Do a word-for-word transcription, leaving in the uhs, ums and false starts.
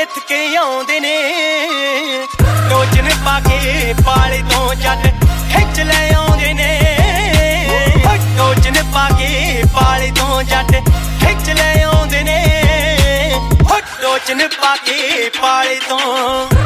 ਨਿੱਥ ਕੇ ਆਉਂਦੇ ਨੇ ਟੋਚਨ ਪਾ ਕੇ ਪਾਲੇ ਤੋਂ ਜੱਟ ਖਿੱਚ ਲੈ ਆਉਂਦੇ ਨੇ ਟੋਚਨ ਪਾ ਕੇ ਪਾਲੇ ਤੋਂ ਜੱਟ ਖਿੱਚ ਲੈ ਆਉਂਦੇ ਨੇ ਟੋਚਨ ਪਾ ਕੇ ਪਾਲੇ ਤੋਂ